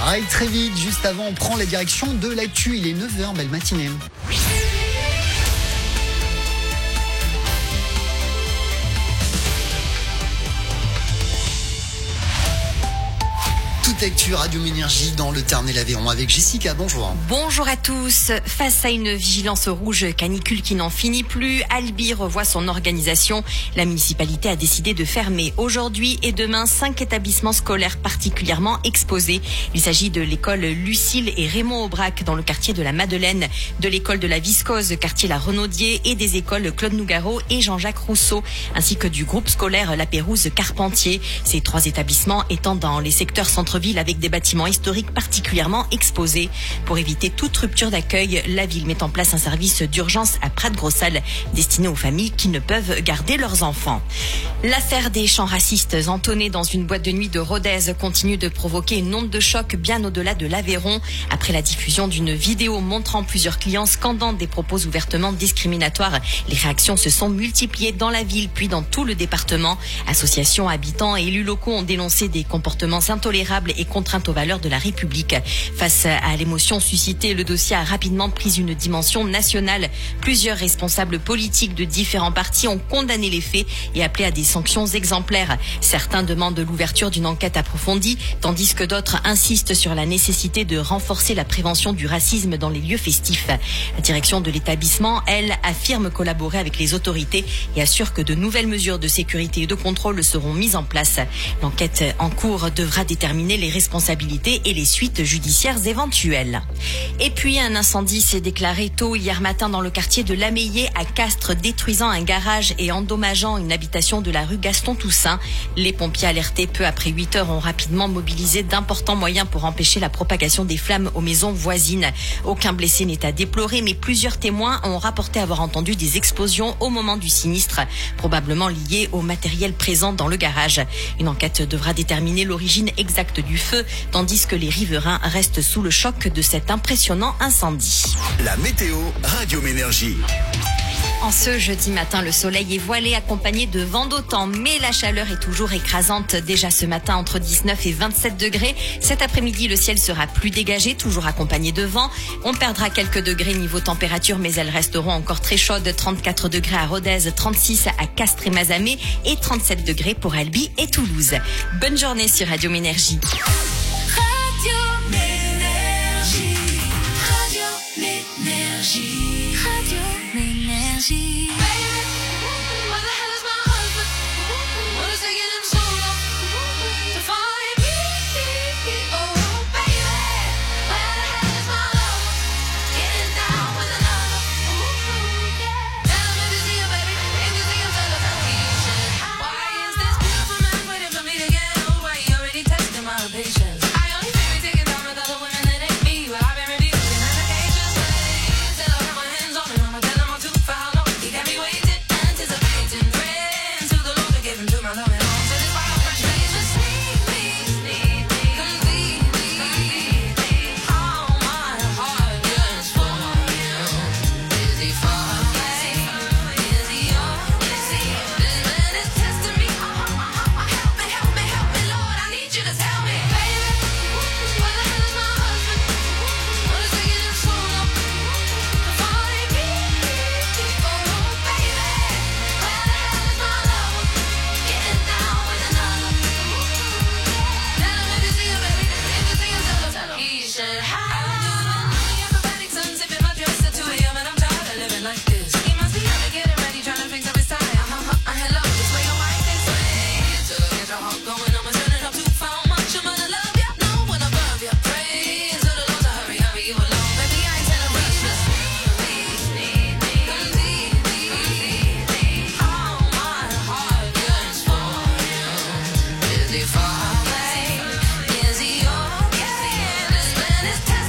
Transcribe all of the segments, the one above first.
arrive très vite. Juste avant, on prend la direction de l'actu. Il est 9h, belle matinée. Toute actu Radio Énergie dans le Tarn et l'Aveyron avec Jessica, bonjour. Bonjour à tous. Face à une vigilance rouge canicule qui n'en finit plus, Albi revoit son organisation. La municipalité a décidé de fermer aujourd'hui et demain 5 établissements scolaires particulièrement exposés. Il s'agit de l'école Lucille et Raymond Aubrac dans le quartier de la Madeleine, de l'école de la Viscose, quartier La Renaudier et des écoles Claude Nougaro et Jean-Jacques Rousseau, ainsi que du groupe scolaire La Pérouse Carpentier. Ces 3 établissements étant dans les secteurs centre-ville avec des bâtiments historiques particulièrement exposés. Pour éviter toute rupture d'accueil, la ville met en place un service d'urgence à Prat-de-Grossal destiné aux familles qui ne peuvent garder leurs enfants. L'affaire des chants racistes entonnés dans une boîte de nuit de Rodez continue de provoquer une onde de choc bien au-delà de l'Aveyron. Après la diffusion d'une vidéo montrant plusieurs clients scandant des propos ouvertement discriminatoires, les réactions se sont multipliées dans la ville puis dans tout le département. Associations, habitants et élus locaux ont dénoncé des comportements intolérables et contraintes aux valeurs de la République. Face à l'émotion suscitée, le dossier a rapidement pris une dimension nationale. Plusieurs responsables politiques de différents partis ont condamné les faits et appelé à des sanctions exemplaires. Certains demandent l'ouverture d'une enquête approfondie, tandis que d'autres insistent sur la nécessité de renforcer la prévention du racisme dans les lieux festifs. La direction de l'établissement, elle, affirme collaborer avec les autorités et assure que de nouvelles mesures de sécurité et de contrôle seront mises en place. L'enquête en cours devra déterminer les responsabilités et les suites judiciaires éventuelles. Et puis un incendie s'est déclaré tôt hier matin dans le quartier de l'Ameillé à Castres, détruisant un garage et endommageant une habitation de la rue Gaston-Toussaint. Les pompiers alertés peu après 8 heures ont rapidement mobilisé d'importants moyens pour empêcher la propagation des flammes aux maisons voisines. Aucun blessé n'est à déplorer, mais plusieurs témoins ont rapporté avoir entendu des explosions au moment du sinistre, probablement liées au matériel présent dans le garage. Une enquête devra déterminer l'origine exacte du feu, tandis que les riverains restent sous le choc de cet impressionnant incendie. La météo Radio Énergie. En ce jeudi matin, le soleil est voilé accompagné de vent d'automne, mais la chaleur est toujours écrasante. Déjà ce matin, entre 19 et 27 degrés. Cet après-midi, le ciel sera plus dégagé, toujours accompagné de vent. On perdra quelques degrés niveau température, mais elles resteront encore très chaudes. 34 degrés à Rodez, 36 à Castres et Mazamet et 37 degrés pour Albi et Toulouse. Bonne journée sur Radio Énergie. Radio Énergie. Radio Énergie. Radio Énergie. Is he yours? This man is testing.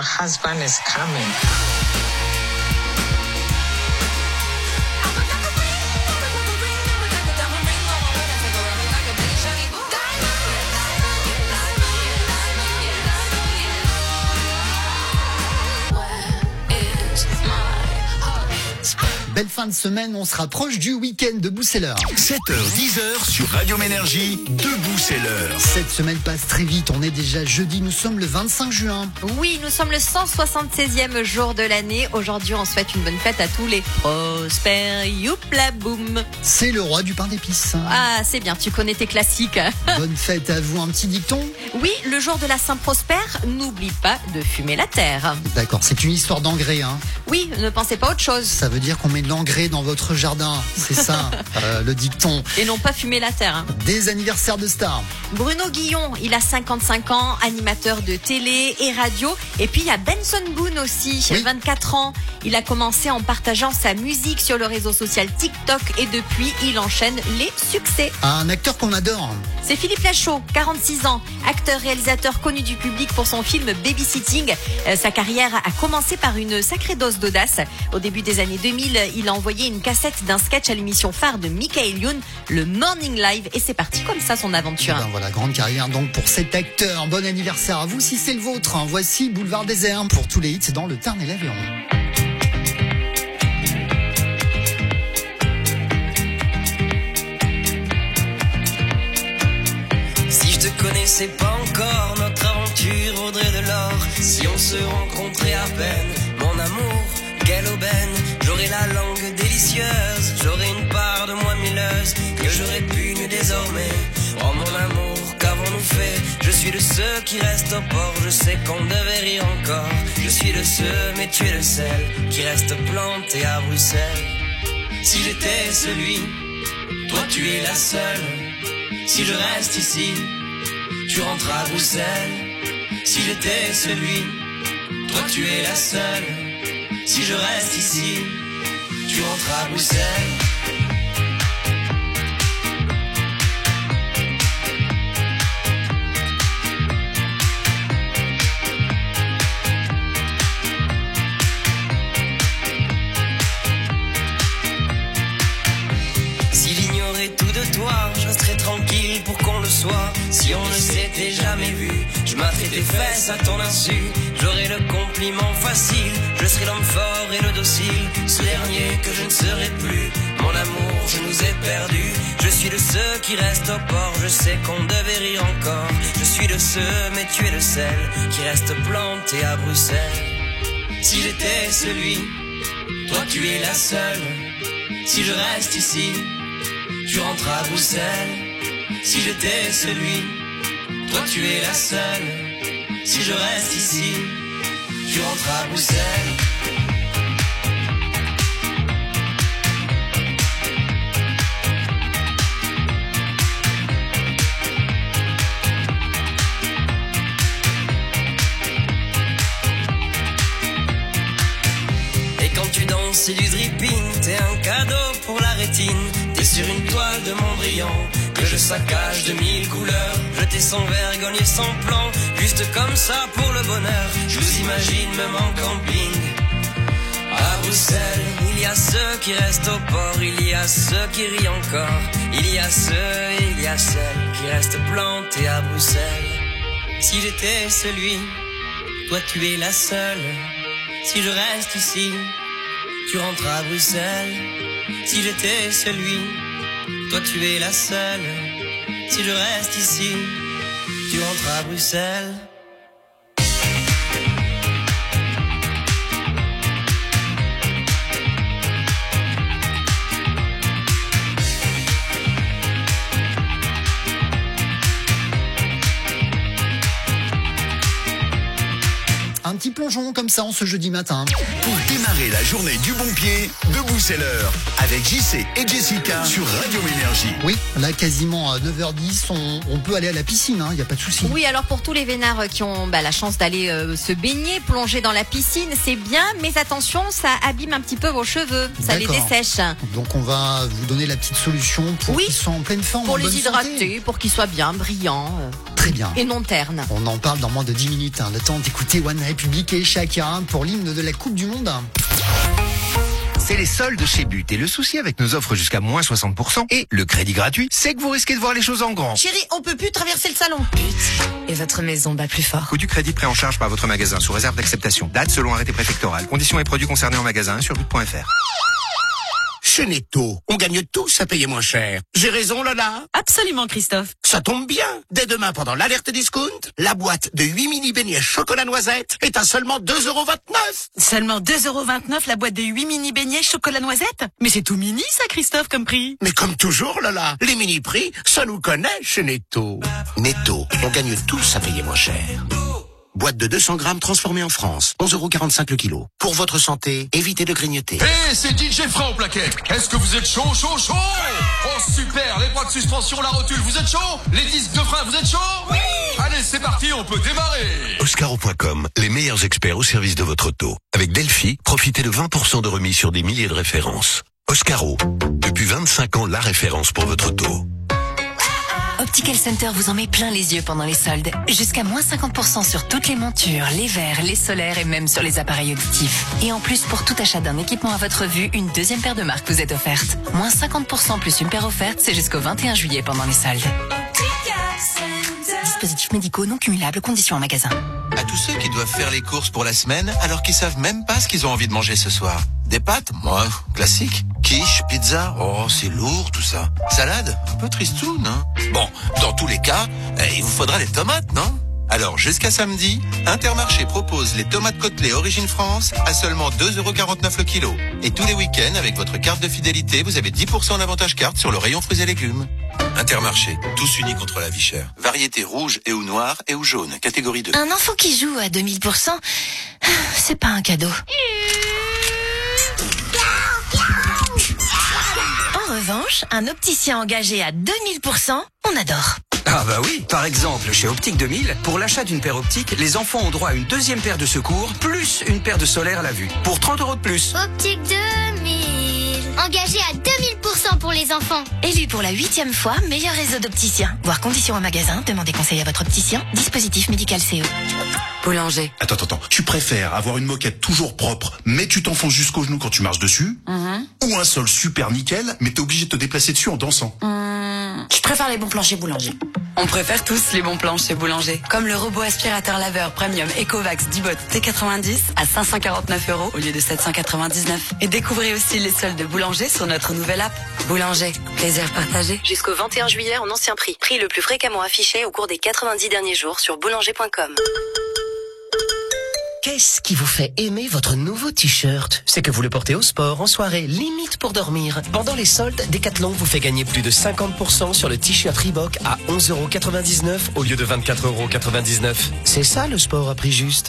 husband is coming. Belle fin de semaine, on se rapproche du week-end. Debout c'est l'heure. 7h, 10h sur Radio Ménergie, Debout c'est l'heure. Cette semaine passe très vite, on est déjà jeudi, nous sommes le 25 juin. Oui, nous sommes le 176e jour de l'année. Aujourd'hui, on souhaite une bonne fête à tous les prospères. Youpla boum. C'est le roi du pain d'épices. Ah, c'est bien, tu connais tes classiques. Bonne fête à vous, un petit dicton. Oui, le jour de la Saint-Prosper, n'oublie pas de fumer la terre. D'accord, c'est une histoire d'engrais, hein. Oui, ne pensez pas à autre chose. Ça veut dire qu'on met de l'engrais dans votre jardin, c'est ça, le dicton. Et non pas fumer la terre. Hein. Des anniversaires de stars. Bruno Guillon, il a 55 ans, animateur de télé et radio. Et puis il y a Benson Boone aussi, Oui. 24 ans. Il a commencé en partageant sa musique sur le réseau social TikTok et depuis, il enchaîne les succès. Un acteur qu'on adore. C'est Philippe Lachaud, 46 ans, acteur-réalisateur connu du public pour son film Babysitting. Sa carrière a commencé par une sacrée dose d'audace. Au début des années 2000, il a envoyé une cassette d'un sketch à l'émission phare de Michael Youn, le Morning Live, et c'est parti comme ça son aventure. Ben voilà, grande carrière donc pour cet acteur. Bon anniversaire à vous si c'est le vôtre. Voici Boulevard Désert pour tous les hits dans le Tarn et l'Aveyron. Si je te connaissais pas encore, notre aventure vaudrait de l'or. Si on se rencontrait à peine, mon amour, quelle aubaine. J'aurais la langue délicieuse, j'aurais une part de moi mielleuse que j'aurais pu nu désormais. Oh mon amour, qu'avons-nous fait? Je suis de ceux qui restent au port, je sais qu'on devait rire encore. Je suis de ceux, mais tu es le seul qui reste planté à Bruxelles. Si j'étais celui, toi tu es la seule. Si je reste ici, tu rentres à Bruxelles. Si j'étais celui, toi tu es la seule. Si je reste ici, tu rentres à Bruxelles. Si j'ignorais tout de toi, je resterais tranquille pour qu'on le soit. Si on ne s'était jamais vu, je m'atterais tes fesses à ton insu. J'aurais le compliment facile, je serais l'homme fort et le docile. Ce dernier que je ne serai plus, mon amour, je nous ai perdus. Je suis de ceux qui restent au port, je sais qu'on devait rire encore. Je suis de ceux, mais tu es le seul qui reste planté à Bruxelles. Si j'étais celui, toi tu es la seule. Si je reste ici, tu rentres à Bruxelles. Si j'étais celui, toi tu es la seule. Si je reste ici, tu rentres à Bruxelles. Et quand tu danses, c'est du dripping, t'es un cadeau pour la rétine. T'es sur une toile de Mondrian que je saccage de 1000 couleurs. Jeter sans vergogne et sans plan, juste comme ça pour le bonheur. Je vous imagine même en camping à Bruxelles. Il y a ceux qui restent au port, il y a ceux qui rient encore. Il y a ceux et il y a celles qui restent plantés à Bruxelles. Si j'étais celui, toi tu es la seule. Si je reste ici, tu rentres à Bruxelles. Si j'étais celui, toi tu es la seule. Si je reste ici, tu rentres à Bruxelles. Un petit plongeon comme ça en ce jeudi matin. Pour démarrer la journée du bon pied, Debout c'est l'heure. Avec JC et Jessica sur Radio Ménergie. Oui, là quasiment à 9h10, on peut aller à la piscine, il n'y a pas de souci. Oui, alors pour tous les vénards qui ont la chance d'aller se baigner, plonger dans la piscine, c'est bien, mais attention, ça abîme un petit peu vos cheveux, ça les D'accord. dessèche. Donc on va vous donner la petite solution pour Oui, qu'ils soient en pleine forme, Pour en bonne les santé. hydrater, pour qu'ils soient bien brillants. Très bien. Et non terne. On en parle dans moins de 10 minutes. Le temps d'écouter One Republic et Shakira pour l'hymne de la Coupe du Monde. C'est les soldes chez But. Et le souci avec nos offres jusqu'à moins 60% et le crédit gratuit, c'est que vous risquez de voir les choses en grand. Chérie, on peut plus traverser le salon. Et votre maison bat plus fort. Coût du crédit pris en charge par votre magasin sous réserve d'acceptation. Date selon arrêté préfectoral. Conditions et produits concernés en magasin sur but.fr. Chez Netto, on gagne tous à payer moins cher. J'ai raison, Lola? Absolument, Christophe. Ça tombe bien. Dès demain, pendant l'alerte discount, la boîte de 8 mini beignets chocolat noisette est à seulement 2,29 €. Seulement 2,29 € la boîte de 8 mini beignets chocolat noisette? Mais c'est tout mini, ça, Christophe, comme prix. Mais comme toujours, Lola, les mini prix, ça nous connaît chez Netto. Netto, on gagne tous à payer moins cher. Boîte de 200 grammes transformée en France. 11,45 € le kilo. Pour votre santé, évitez de grignoter. Hey, c'est DJ Fra au plaquet. Est-ce que vous êtes chaud? Oh super, les bras de suspension, la rotule, vous êtes chaud? Les disques de frein, vous êtes chaud? Oui. Allez, c'est parti, on peut démarrer. Oscaro.com, les meilleurs experts au service de votre auto. Avec Delphi, profitez de 20% de remise sur des milliers de références. Oscaro, depuis 25 ans, la référence pour votre auto. Optical Center vous en met plein les yeux pendant les soldes. Jusqu'à moins 50% sur toutes les montures, les verres, les solaires et même sur les appareils auditifs. Et en plus, pour tout achat d'un équipement à votre vue, une deuxième paire de marques vous est offerte. Moins 50% plus une paire offerte, c'est jusqu'au 21 juillet pendant les soldes. Dispositifs médicaux non cumulables, conditions en magasin. À tous ceux qui doivent faire les courses pour la semaine alors qu'ils savent même pas ce qu'ils ont envie de manger ce soir. Des pâtes? Moi, classique. Quiche, pizza? Oh, c'est lourd tout ça. Salade? Un peu tristoun, hein? Bon, dans tous les cas, il vous faudra des tomates, non? Alors, jusqu'à samedi, Intermarché propose les tomates Côtelets Origine France à seulement 2,49 € le kilo. Et tous les week-ends, avec votre carte de fidélité, vous avez 10% d'avantage carte sur le rayon fruits et légumes. Intermarché, tous unis contre la vie chère. Variété rouge et ou noire et ou jaune, catégorie 2. Un enfant qui joue à 2000%, c'est pas un cadeau. En revanche, un opticien engagé à 2000%, on adore. Ah bah oui, par exemple, chez Optique 2000, pour l'achat d'une paire optique, les enfants ont droit à une deuxième paire de secours, plus une paire de solaire à la vue, pour 30 € de plus. Optique 2000, engagé à 2000% pour les enfants. Élu pour la 8e fois, meilleur réseau d'opticiens. Voir conditions en magasin, demandez conseil à votre opticien. Dispositif médical CO. Boulanger. Attends. Tu préfères avoir une moquette toujours propre, mais tu t'enfonces jusqu'au genou quand tu marches dessus? Ou un sol super nickel, mais t'es obligé de te déplacer dessus en dansant? Je préfère les bons plans chez Boulanger. On préfère tous les bons plans chez Boulanger. Comme le robot aspirateur laveur premium Ecovacs Dibot T90 à 549 € au lieu de 799. Et découvrez aussi les soldes de Boulanger sur notre nouvelle app. Boulanger, plaisir partagé. Jusqu'au 21 juillet en ancien prix. Prix le plus fréquemment affiché au cours des 90 derniers jours sur boulanger.com. Qu'est-ce qui vous fait aimer votre nouveau t-shirt? C'est que vous le portez au sport, en soirée, limite pour dormir. Pendant les soldes, Decathlon vous fait gagner plus de 50% sur le t-shirt Reebok à 11,99 € au lieu de 24,99 €. C'est ça le sport à prix juste.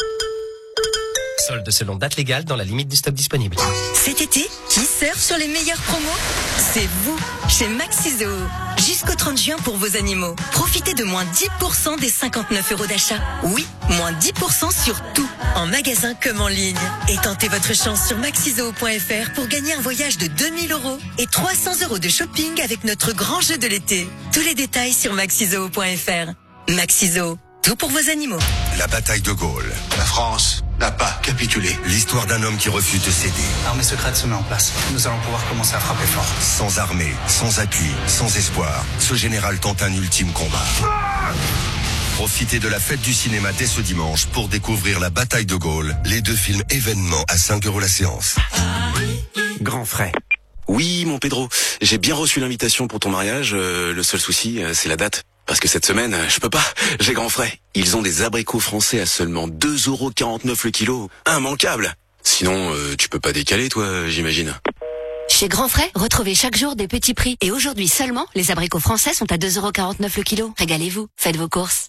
Soldes selon date légale dans la limite du stock disponible. Cet été, qui surfe sur les meilleures promos? C'est vous, chez Maxizo. Jusqu'au 30 juin pour vos animaux. Profitez de moins 10% des 59 € d'achat. Oui, moins 10% sur tout, en magasin comme en ligne. Et tentez votre chance sur maxizo.fr pour gagner un voyage de 2000 € et 300 € de shopping avec notre grand jeu de l'été. Tous les détails sur maxizo.fr. Maxizo, tout pour vos animaux. La bataille de Gaulle. La France n'a pas capitulé. L'histoire d'un homme qui refuse de céder. L'armée secrète se met en place. Nous allons pouvoir commencer à frapper fort. Sans armée, sans appui, sans espoir, ce général tente un ultime combat. Profitez de la fête du cinéma dès ce dimanche pour découvrir La bataille de Gaulle, les 2 films événements à 5 € la séance. Grand frais. Oui, mon Pedro, j'ai bien reçu l'invitation pour ton mariage. Le seul souci, c'est la date. Parce que cette semaine, je peux pas, j'ai grand frais. Ils ont des abricots français à seulement 2,49 € le kilo. Immanquable. Sinon, tu peux pas décaler, toi, j'imagine. Chez Grand Frais, retrouvez chaque jour des petits prix. Et aujourd'hui seulement, les abricots français sont à 2,49 € le kilo. Régalez-vous, faites vos courses.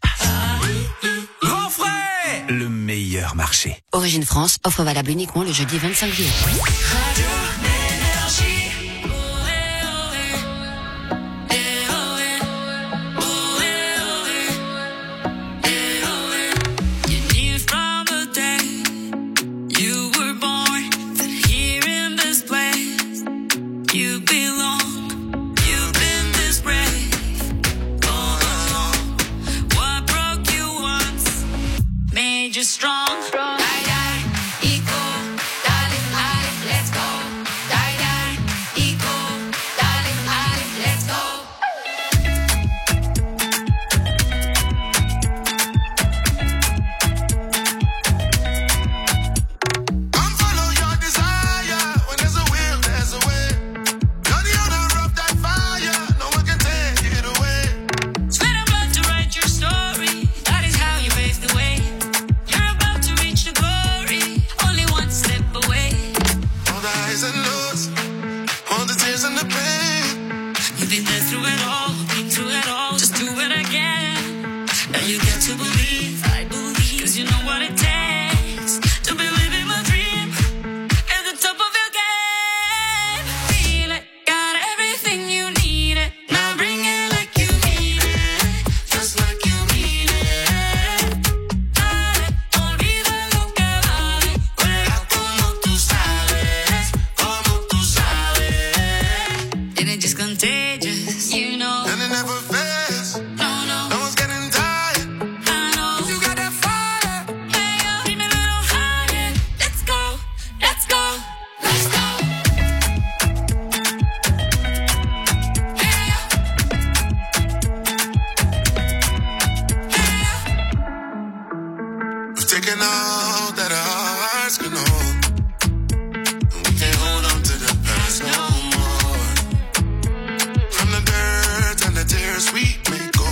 Grand frais! Le meilleur marché. Origine France, offre valable uniquement le jeudi 25 juillet. You've been this brave all along. the highs and lows, all the tears and the pain. You've been there through it all, been through it all, just do it again. Now you get to believe, I believe, cause you know what it takes to be living my dream at the top of your game. Feel it, got everything you need it. Now bring it like you mean it, just like you mean it. Dale, olvida lo que vale, juega como tú sabes, como tú sabes. And it's just contagious, you know. And it never fails. No one's getting tired. I know. You got that fire. Hey, yo, bring me a little higher. Let's go, let's go, let's go. Hey, yo. Hey, yo. We've taken all that our hearts can hold. And we can't hold on to the past no more. From the dirt and the tears we may go.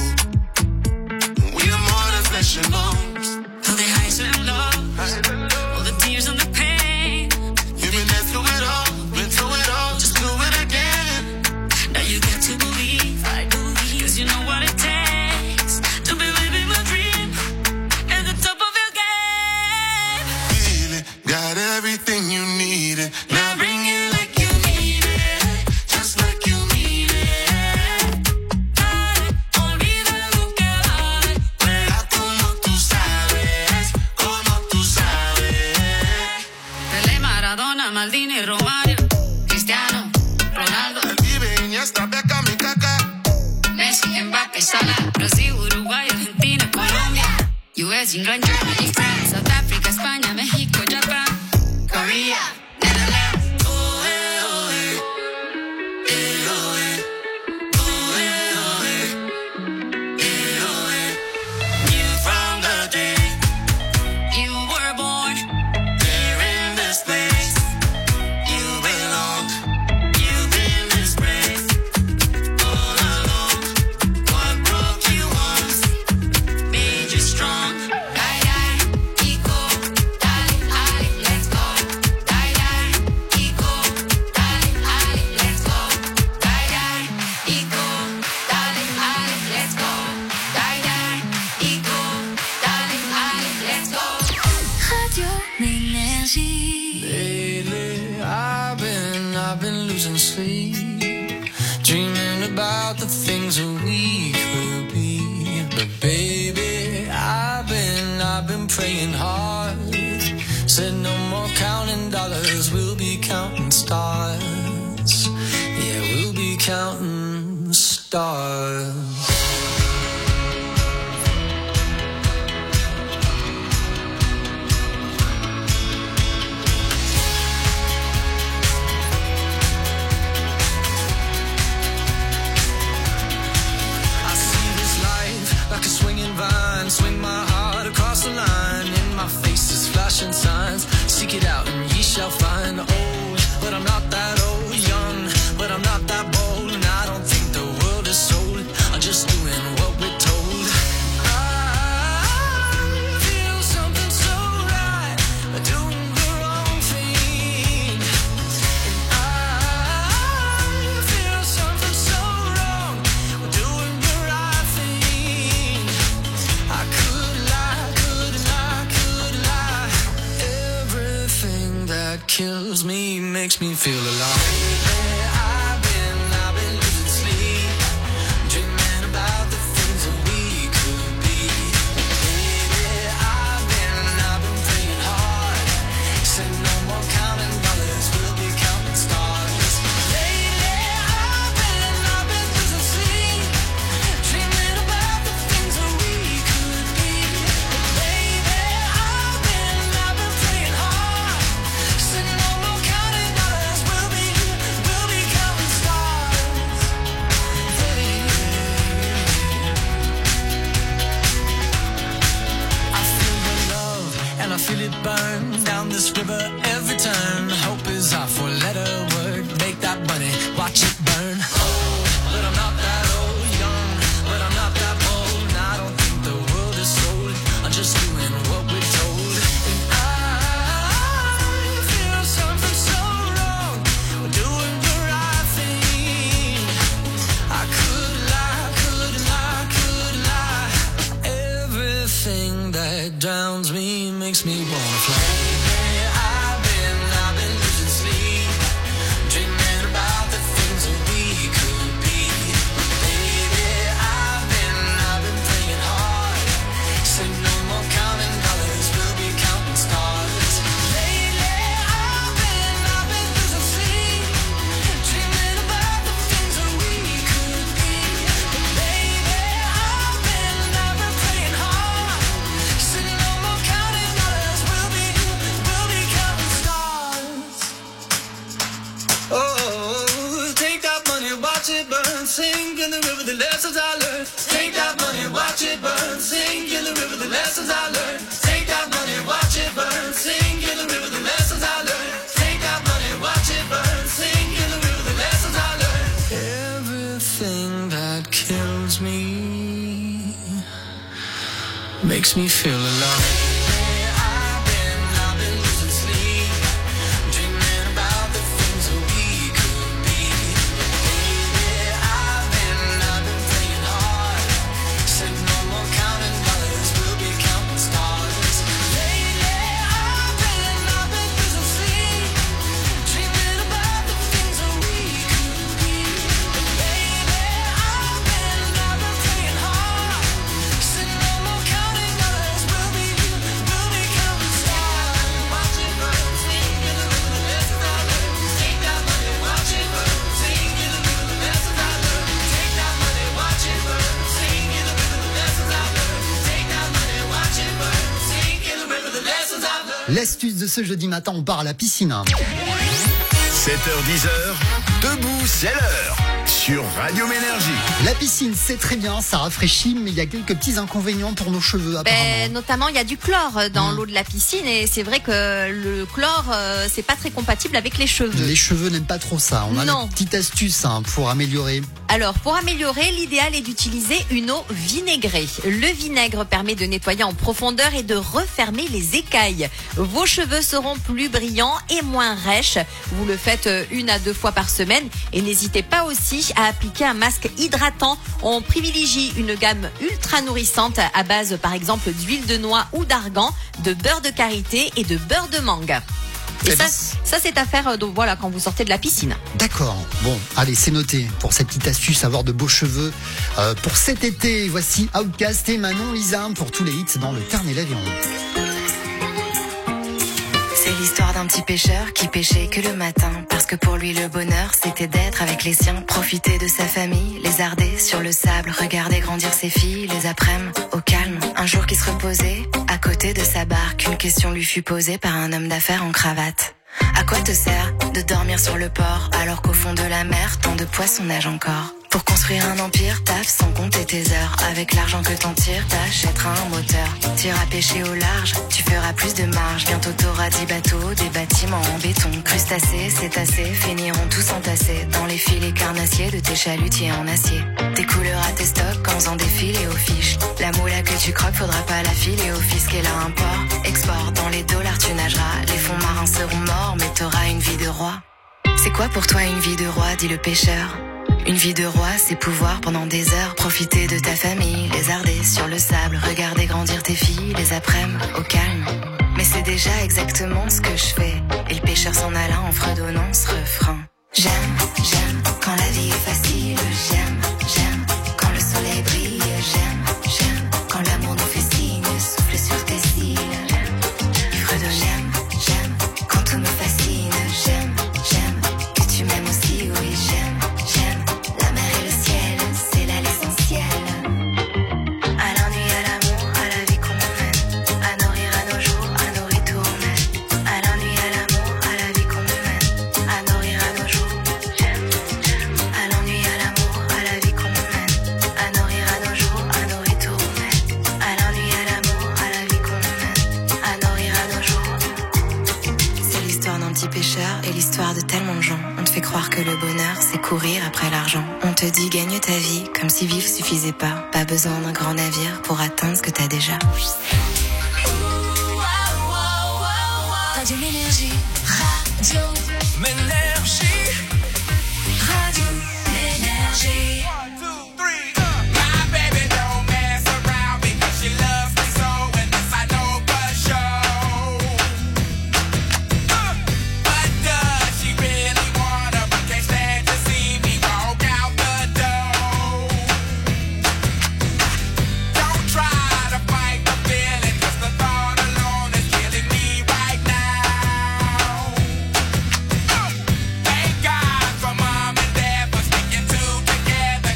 We are more than flesh and bones. All the highs and lows, all the tears and the pain. You've been there through it all, been through it all. Just do it again. Now you get to believe, I believe, cause you know what it takes to be living my dream at the top of your game. Feel it, got everything you needed. Now bring it like you need it, just like you mean it. Dale, olvida lo que vale, Juega como tú sabes, como tú sabes. Pelé, Maradona, Maldini, Romario, Cristiano, Ronaldo, El vive Iniesta, Beckham y Kaká. Messi, Mbappé, Salah, Brasil, Uruguay, Argentina, Colombia, US, England, Germany, France, South Africa, España, México, Japan, Korea, Netherlands. Oh, eh, oh, eh. Eh, oh, eh. Oh, eh, oh, eh. Eh, oh, eh. Knew from the day You were born, there in this place you belong. You've been disgraced all along. What broke you once made you strong. die, die, Ico, dale, dale, let's go. Die, die, Ico, dale, dale, let's go. Die, die, Ico, dale, dale, let's go. Die, die, Ico, dale, dale, let's go. Radio Énergie. Lately, I've been losing sleep, dreaming about the things that we could be. But baby, I've been praying hard. Said no more counting dollars, we'll be counting stars. Yeah, we'll be counting stars. I see this life like a swinging vine. Swing my heart across the line. In my face is flashing signs. Seek it out and ye shall find. Old, but I'm not that old. Young, but I'm not that bold. And I don't think the world is sold. I'm just doing what we're told. I feel something so right, doing the wrong thing. And I feel something so wrong, doing the right thing. I could lie, could lie. Everything that kills me makes me feel alive. I've been losing sleep, dreaming about the things that we could be. Baby, I've been praying hard. Said no more counting dollars, we'll be counting stars. Lately, I've been losing sleep, dreaming about the things that we could be. Baby, I've been praying hard. Said no more counting dollars, we'll be Oh, take that money, watch it burn, sing in the river the lessons I learned. Take that money, watch it burn, sing in the river the lessons I learned. Take that money, watch it burn, sing in the river the lessons I learned. Take that money, watch it burn, sing in the river the lessons I learned. Everything that kills me makes me feel alive. L'astuce de ce jeudi matin, on part à la piscine. 7h10, debout, c'est l'heure. Sur Radio Ménergie. La piscine, c'est très bien, ça rafraîchit, mais il y a quelques petits inconvénients pour nos cheveux, apparemment. Notamment, il y a du chlore dans l'eau de la piscine et c'est vrai que le chlore, c'est pas très compatible avec les cheveux. Les cheveux n'aiment pas trop ça. On a une petite astuce pour améliorer. Alors, pour améliorer, l'idéal est d'utiliser une eau vinaigrée. Le vinaigre permet de nettoyer en profondeur et de refermer les écailles. Vos cheveux seront plus brillants et moins rêches. Vous le faites 1 à 2 fois par semaine et n'hésitez pas aussi à appliquer un masque hydratant. On privilégie une gamme ultra nourrissante à base par exemple d'huile de noix ou d'argan, de beurre de karité et de beurre de mangue. Et ça c'est à faire donc voilà, quand vous sortez de la piscine. D'accord. Bon, allez, c'est noté pour cette petite astuce, avoir de beaux cheveux. Pour cet été, voici Outcast et Manon Lisa pour tous les hits dans le Tarn et l'Aveyron. C'est l'histoire d'un petit pêcheur qui pêchait que le matin. Parce que pour lui le bonheur c'était d'être avec les siens. Profiter de sa famille, lézarder sur le sable. Regarder grandir ses filles, les après-midi au calme. Un jour qui se reposait à côté de sa barque. Une question lui fut posée par un homme d'affaires en cravate. À quoi te sert de dormir sur le port alors qu'au fond de la mer tant de poissons nagent encore? Pour construire un empire, taffe sans compter tes heures. Avec l'argent que t'en tires, t'achèteras un moteur. T'iras pêcher au large, tu feras plus de marge. Bientôt t'auras 10 bateaux, des bâtiments en béton. Crustacés, cétacés, finiront tous entassés dans les filets carnassiers de tes chalutiers en acier. T'écouleras tes stocks en faisant des filets aux fiches. La moula que tu croques, faudra pas la filer au fisc. Et là, import, export, dans les dollars tu nageras. Les fonds marins seront morts, mais t'auras une vie de roi. C'est quoi pour toi une vie de roi, dit le pêcheur? Une vie de roi, c'est pouvoir pendant des heures profiter de ta famille, lézarder sur le sable, regarder grandir tes filles, les après-midi au calme. Mais c'est déjà exactement ce que je fais. Et le pêcheur s'en alla en fredonnant ce refrain. J'aime, j'aime quand la vie est facile. J'aime, j'aime quand le soleil brille. J'aime, j'aime quand l'amour nous fait signe, souffle sur tes cils. Il fredonne. J'aime, j'aime quand tout me fascine. J'aime, j'aime que tu m'aimes aussi, oui j'aime. La mer et le ciel, c'est là l'essentiel. À l'ennui, à l'amour, à la vie qu'on mène. À nourrir à nos jours, à nos retours. À l'ennui, à l'amour, à la vie qu'on mène. À nourrir à nos jours. À l'ennui, à l'amour, à la vie qu'on mène. À nourrir à nos jours, à nos retours. À l'ennui, à l'amour, à la vie qu'on mène. À nourrir à nos jours. C'est l'histoire d'un petit pêcheur et l'histoire de tellement de gens. On te fait croire que le bonheur, c'est courir après l'argent. On te dit gagne ta vie, comme si vivre suffisait pas. Pas besoin d'un grand navire pour atteindre ce que t'as déjà. Radio Ménergie, Radio Ménergie, Radio Ménergie. My baby don't mess around because she loves me so, and this I know for sure. But does she really wanna? But can't stand to see me walk out the door. Don't try to fight the feeling, 'cause the thought alone is killing me right now. Thank God for mom and dad for sticking two together.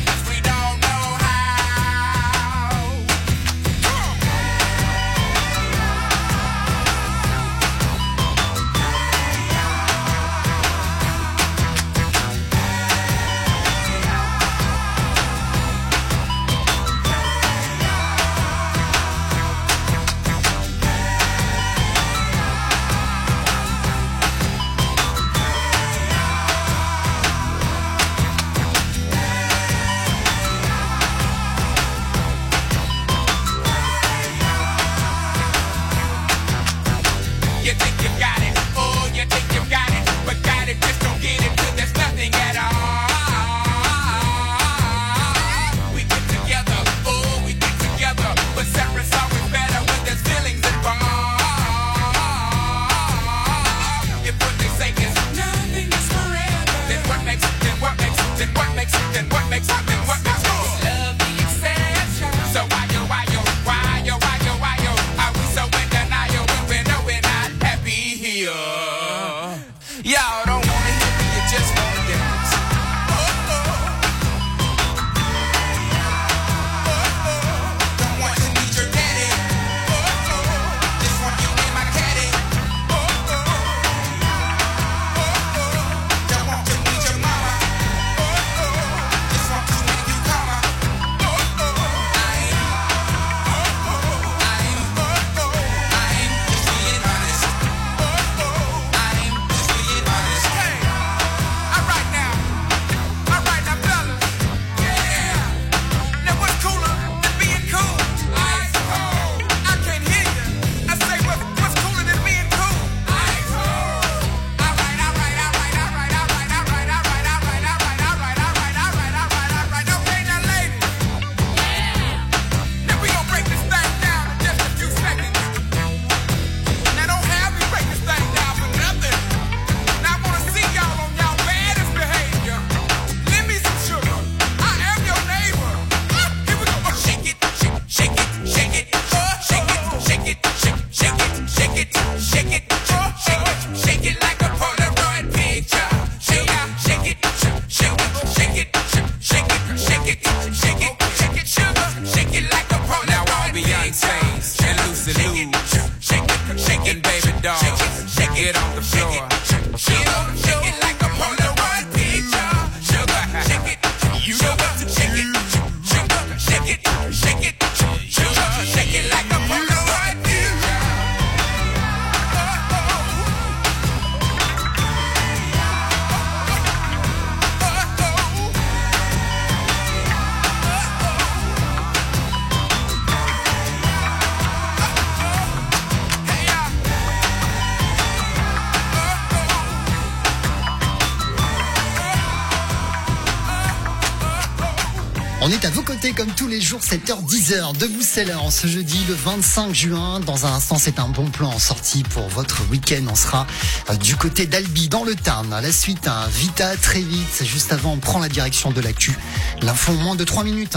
On est à vos côtés comme tous les jours, 7h, 10h, debout c'est l'heure en ce jeudi le 25 juin. Dans un instant, c'est un bon plan en sortie pour votre week-end. On sera du côté d'Albi, dans le Tarn. À la suite, un Vita très vite. Juste avant, on prend la direction de l'actu. L'info en moins de 3 minutes.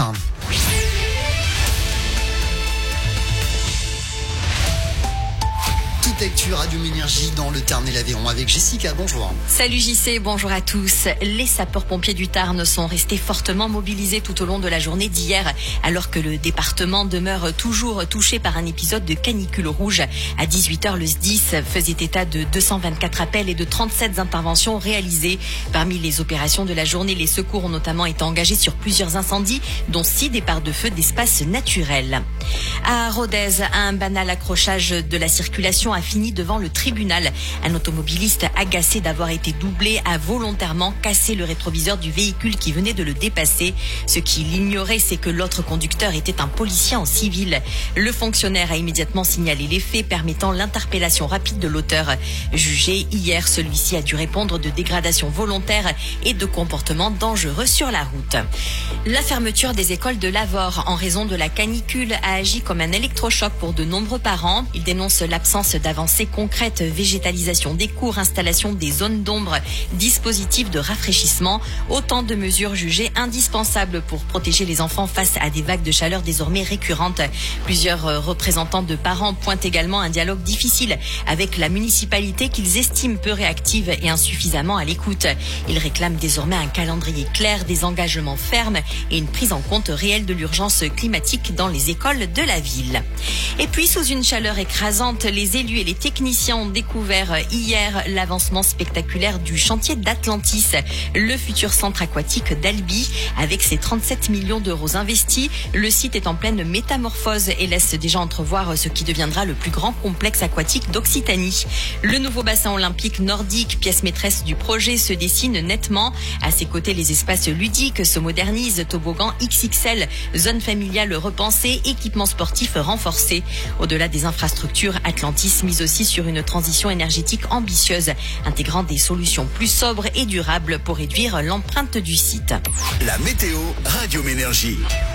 Actu Radio Énergie dans le Tarn et l'Aveyron avec Jessica, bonjour. Salut JC, bonjour à tous. Les sapeurs-pompiers du Tarn sont restés fortement mobilisés tout au long de la journée d'hier, alors que le département demeure toujours touché par un épisode de canicule rouge. À 18h, le SDIS faisait état de 224 appels et de 37 interventions réalisées. Parmi les opérations de la journée, les secours ont notamment été engagés sur plusieurs incendies, dont 6 départs de feu d'espaces naturels. À Rodez, un banal accrochage de la circulation a fini devant le tribunal. Un automobiliste agacé d'avoir été doublé a volontairement cassé le rétroviseur du véhicule qui venait de le dépasser. Ce qu'il ignorait, c'est que l'autre conducteur était un policier en civil. Le fonctionnaire a immédiatement signalé les faits, permettant l'interpellation rapide de l'auteur. Jugé hier, celui-ci a dû répondre de dégradation volontaire et de comportement dangereux sur la route. La fermeture des écoles de Lavore en raison de la canicule a agi comme un électrochoc pour de nombreux parents. Ils dénoncent l'absence d'avancées concrètes, végétalisation des cours, installation des zones d'ombre, dispositifs de rafraîchissement, autant de mesures jugées indispensables pour protéger les enfants face à des vagues de chaleur désormais récurrentes. Plusieurs représentants de parents pointent également un dialogue difficile avec la municipalité qu'ils estiment peu réactive et insuffisamment à l'écoute. Ils réclament désormais un calendrier clair, des engagements fermes et une prise en compte réelle de l'urgence climatique dans les écoles de la ville. Et puis, sous une chaleur écrasante, les élus et les techniciens ont découvert hier l'avancement spectaculaire du chantier d'Atlantis, le futur centre aquatique d'Albi. Avec ses 37 millions d'euros investis, le site est en pleine métamorphose et laisse déjà entrevoir ce qui deviendra le plus grand complexe aquatique d'Occitanie. Le nouveau bassin olympique nordique, pièce maîtresse du projet, se dessine nettement. À ses côtés, les espaces ludiques se modernisent, toboggan XXL, zone familiale repensée, équipements sportifs renforcés. Au-delà des infrastructures, Atlantis mise aussi sur une transition énergétique ambitieuse, intégrant des solutions plus sobres et durables pour réduire l'empreinte du site. La météo Radio Énergie.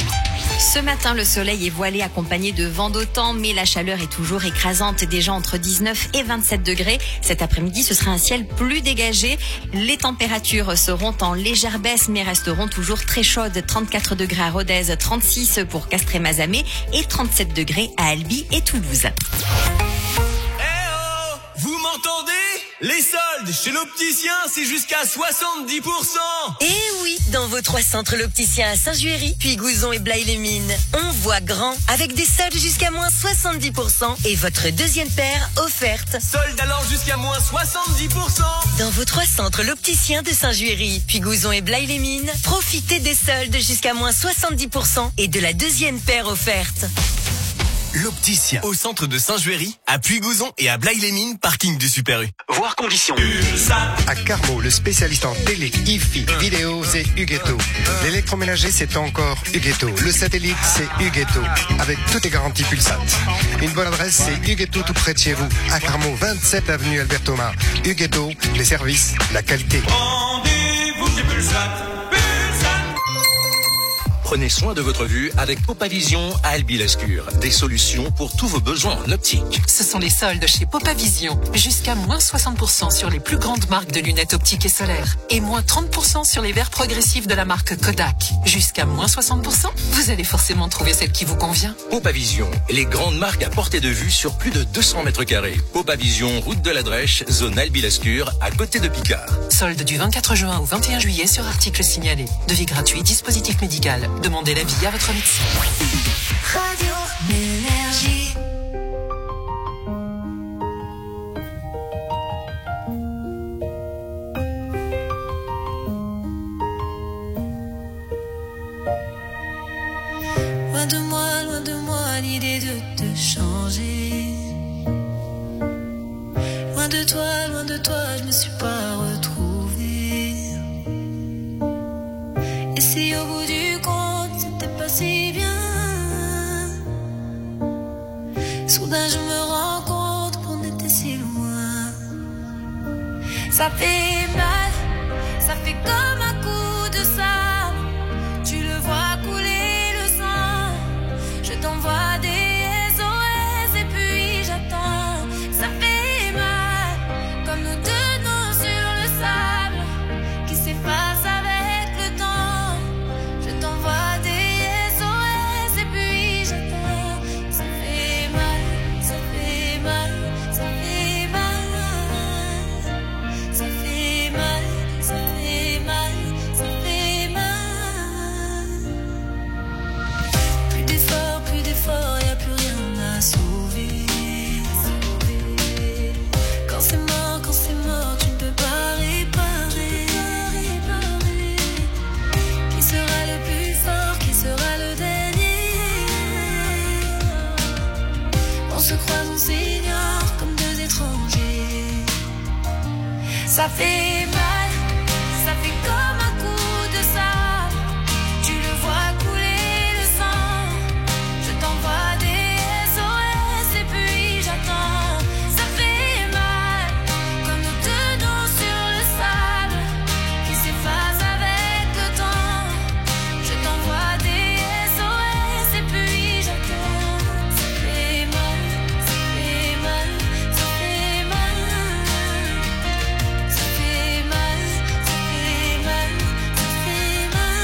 Ce matin, le soleil est voilé accompagné de vent d'automne, mais la chaleur est toujours écrasante, déjà entre 19 et 27 degrés. Cet après-midi, ce sera un ciel plus dégagé. Les températures seront en légère baisse, mais resteront toujours très chaudes. 34 degrés à Rodez, 36 pour Castré-Mazamet et 37 degrés à Albi et Toulouse. Vous m'entendez? Les soldes chez l'opticien, c'est jusqu'à 70%. Eh oui, dans vos 3 centres l'opticien à Saint-Juéry, puis Gouzon et Blaye-les-Mines. On voit grand, avec des soldes jusqu'à moins 70% et votre deuxième paire offerte. Soldes alors jusqu'à moins 70%. Dans vos 3 centres l'opticien de Saint-Juéry, puis Gouzon et Blaye-les-Mines, profitez des soldes jusqu'à moins 70% et de la deuxième paire offerte. L'opticien au centre de Saint-Juéry, à Puy-Gouzon et à Blaye-les-Mines, parking du Super U. Voir conditions. À Carmo, le spécialiste en télé, hi-fi, vidéo, c'est Huguetto. L'électroménager, c'est encore Huguetto. Le satellite, c'est Huguetto. Avec toutes les garanties Pulsat. Une bonne adresse, c'est Huguetto tout près de chez vous. À Carmo, 27 avenue Albert Thomas. Huguetto, les services, la qualité. Rendez-vous chez Pulsat. Prenez soin de votre vue avec Popavision à Albi-Lescure. Des solutions pour tous vos besoins en optique. Ce sont les soldes chez Popavision. Jusqu'à moins 60% sur les plus grandes marques de lunettes optiques et solaires. Et moins 30% sur les verres progressifs de la marque Kodak. Jusqu'à moins 60%, vous allez forcément trouver celle qui vous convient. Popavision, les grandes marques à portée de vue sur plus de 200 mètres carrés. Popavision, route de la Drèche, zone Albi-Lescure, à côté de Picard. Solde du 24 juin au 21 juillet sur articles signalés. Devis gratuit, dispositif médical. Demandez l'avis à votre médecin. Radio Énergie. Loin de moi l'idée de te changer. Loin de toi, je me suis pas retrouvée. Et si au bout du compte, c'était pas si bien, soudain je me rends compte qu'on était si loin. Ça fait mal, ça fait comme un coup de sable. Tu le vois couler Ça fait mal, ça fait comme un coup de sable. Tu le vois couler le sang. Je t'envoie des SOS et puis j'attends. Ça fait mal, comme nous tenons sur le sable qui s'efface avec le temps. Je t'envoie des SOS et puis j'attends. Ça fait mal, ça fait mal, ça fait mal. Ça fait mal, ça fait mal, ça fait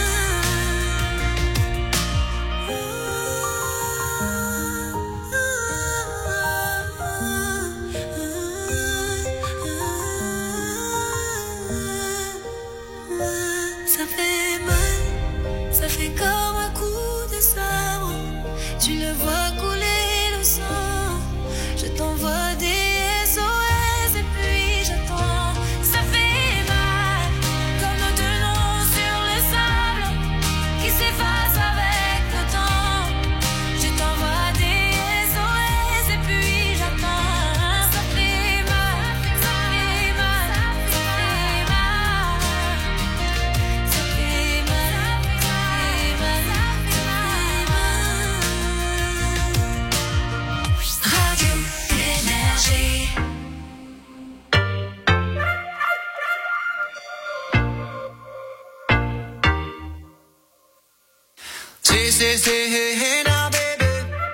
mal. Ça fait mal, ça fait comme un coup de sabre. Tu le vois couler le sang. Je t'envoie des SOS et puis j'attends. Ça fait mal, comme nous tenons sur le sable qui s'efface avec le temps. Je t'envoie des SOS et puis j'attends. Ça fait mal, ça fait mal, ça fait mal. Ça fait mal, ça fait mal, ça fait mal. Radio Énergie. Say, hey, hey now, baby.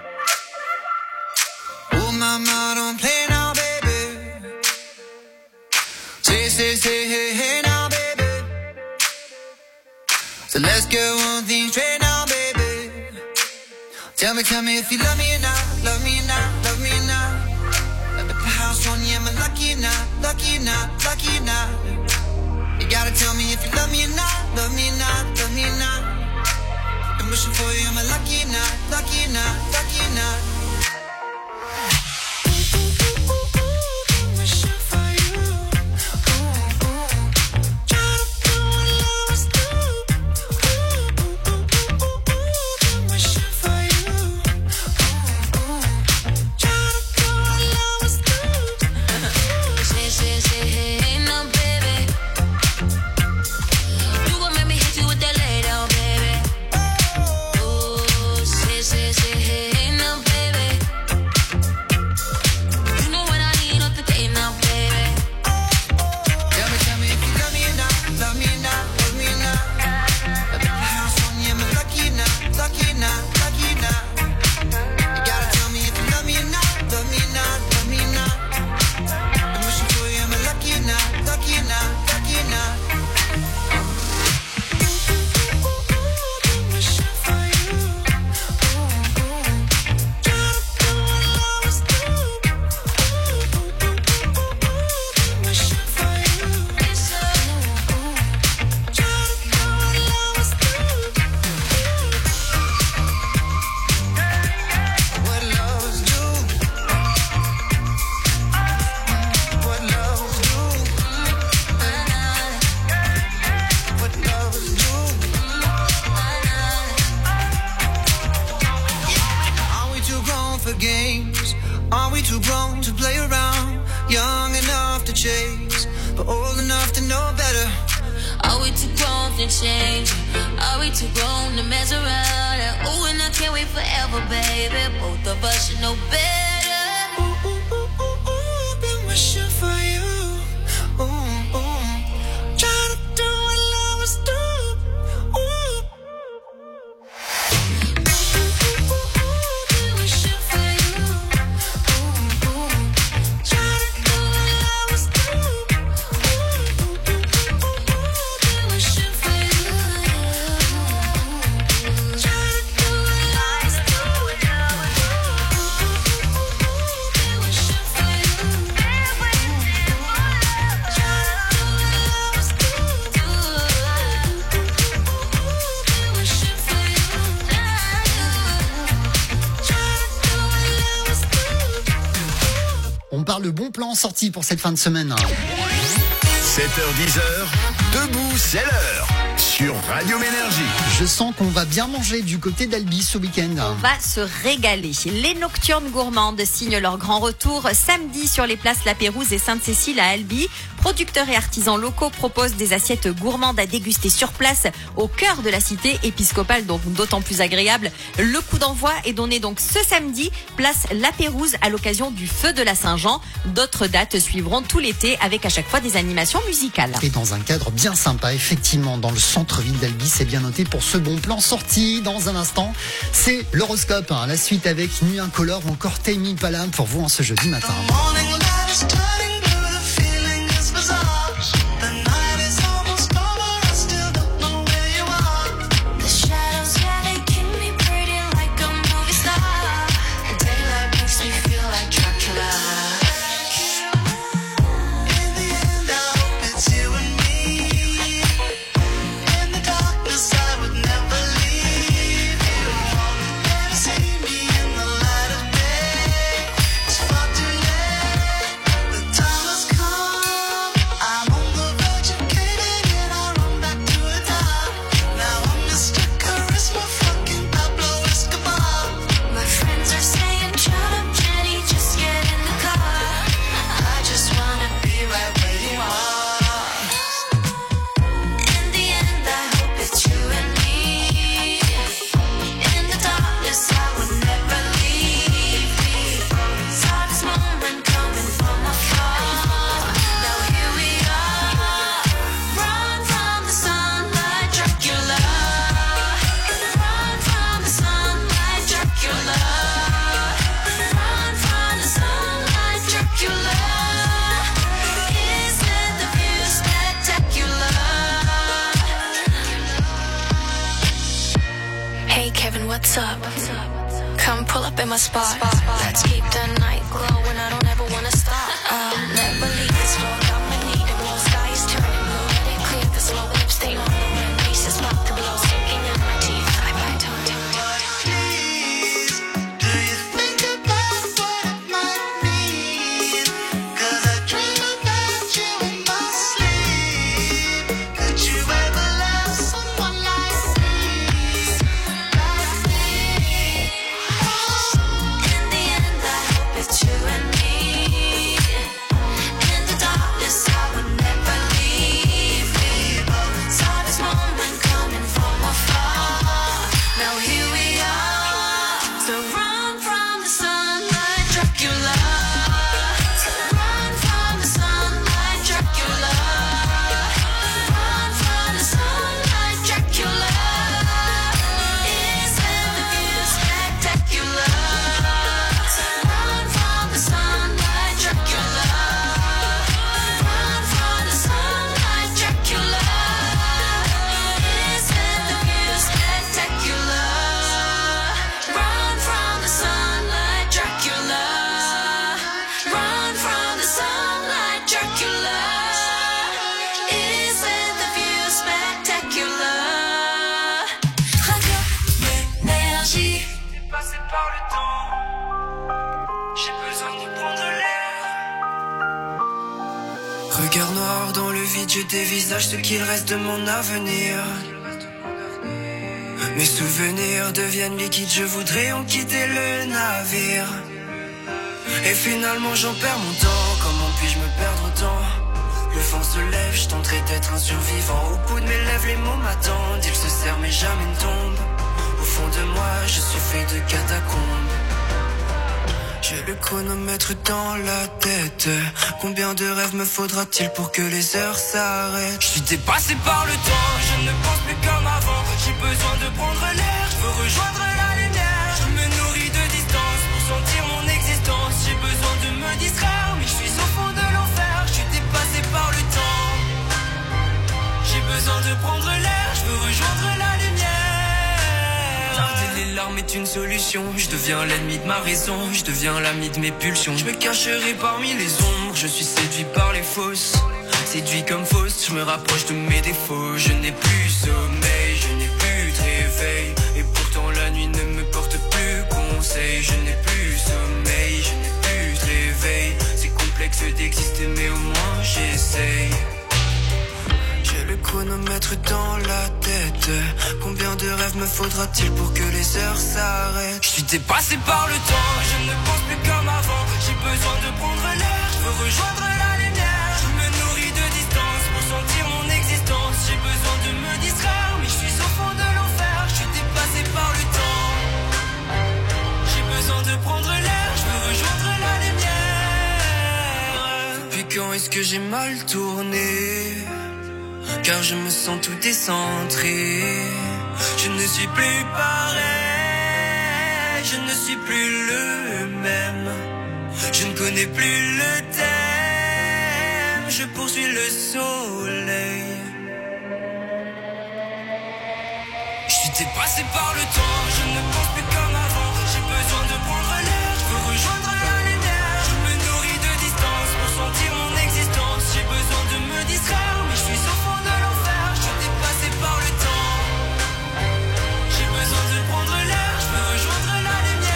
Oh, mama, don't play now, baby. Say, hey, hey now, baby. So let's get one thing straight now, baby. Tell me if you love me or not, love me or not, love me or not. At the house on you, am I lucky or not, lucky or not, lucky or not? You gotta tell me if you love me or not, love me or not, love me or not. I'm wishing for you, am I lucky or not, lucky or not, lucky or not? Wishing for you, trying to do what lovers do. Wishing for you, trying to do what lovers do. Say, hey now, baby. You gon' make me hit you with that lay down, baby. Oh, say, hey now, baby. You know what I need off the day now, baby. Tell me if you love me or not, love me or not, love me or not. At the house on you, am I lucky or not, lucky or not, lucky or not? You gotta tell me if you love me or not, love me or not, love me or not. I'm wishing for you, am I lucky or not, lucky or not, lucky or not? Wishing for you, trying to do what lovers do. Wishing for you, trying to do what lovers do. What lovers do. What lovers do. What lovers do. Are we too grown for games? Are we too grown to play around? Young enough to chase, but old enough to know better. Are we too grown to change? Are we too grown to mess around? Oh, and I can't wait forever, baby. Both of us should know better. Been wishing for you. Trying to do what lovers do. Been wishing for you. Trying to do what lovers do. Been wishing for you. Trying to do what lovers do. On parle de bons plans sortis pour cette fin de semaine. 7h10, debout, c'est l'heure. Sur Radio Ménergie. Je sens qu'on va bien manger du côté d'Albi ce week-end. On va se régaler. Les Nocturnes Gourmandes signent leur grand retour samedi sur les places La Pérouse et Sainte-Cécile à Albi. Producteurs et artisans locaux proposent des assiettes gourmandes à déguster sur place au cœur de la cité épiscopale, donc d'autant plus agréable. Le coup d'envoi est donné donc ce samedi, place La Pérouse à l'occasion du feu de la Saint-Jean. D'autres dates suivront tout l'été avec à chaque fois des animations musicales. Et dans un cadre bien sympa, effectivement, dans le centre-ville d'Albi, c'est bien noté pour ce bon plan sorti. Dans un instant, c'est l'horoscope. La suite avec Nuit Incolore ou encore Tame Impala pour vous en ce jeudi matin. What's up? Come pull up in my spot. Let's keep the night glowing. I don't ever wanna stop. I'll never leave this road. I'ma need it. Blue sky is turning blue. Let it clear the slow lip stain on the rim. Faces about to blow. Sinking in my teeth. I bite on it. Regard noir dans le vide, je dévisage ce qu'il reste de mon avenir. Mes souvenirs deviennent liquides, je voudrais en quitter le navire. Et finalement j'en perds mon temps, comment puis-je me perdre autant? Le vent se lève, je tenterai d'être un survivant. Au bout de mes lèvres, les mots m'attendent, ils se serrent mais jamais ne tombent. Au fond de moi, je suis fait de catacombes. J'ai le chronomètre dans la tête. Combien de rêves me faudra-t-il pour que les heures s'arrêtent? Je suis dépassé par le temps, je ne pense plus comme avant. J'ai besoin de prendre l'air, je veux rejoindre la lumière. Je me nourris de distance pour sentir mon existence. J'ai besoin de me distraire, mais je suis au fond de l'enfer. Je suis dépassé par le temps. J'ai besoin de prendre l'air, je veux rejoindre la lumière. Tarder les larmes est une solution. Je deviens l'ennemi de ma raison, je deviens l'ami de mes pulsions. Je me cacherai parmi les ombres, je suis séduit par les fausses. Séduit comme fausse, je me rapproche de mes défauts. Je n'ai plus sommeil, je n'ai plus de réveil. Et pourtant la nuit ne me porte plus conseil. Je n'ai plus sommeil, je n'ai plus de réveil. C'est complexe d'exister mais au moins j'essaye. J'ai le chronomètre dans la tête. Combien de rêves me faudra-t-il pour que les heures s'arrêtent? Je suis dépassé par le temps, je ne pense plus comme avant. J'ai besoin de prendre l'air, je veux rejoindre la lumière. Je me nourris j'ai mal tourné, car je me sens tout décentré. Je ne suis plus pareil, je ne suis plus le même. Je ne connais plus le thème, je poursuis le soleil. Je suis dépassé par le temps, je ne pense plus comme avant. J'ai besoin de prendre l'air, je veux rejoindre la lumière. Je me nourris de distance pour sentir mon existence. J'ai besoin de me distraire, mais je suis au fond de l'enfer. Je suis dépassé par le temps. J'ai besoin de prendre l'air, je veux rejoindre la lumière.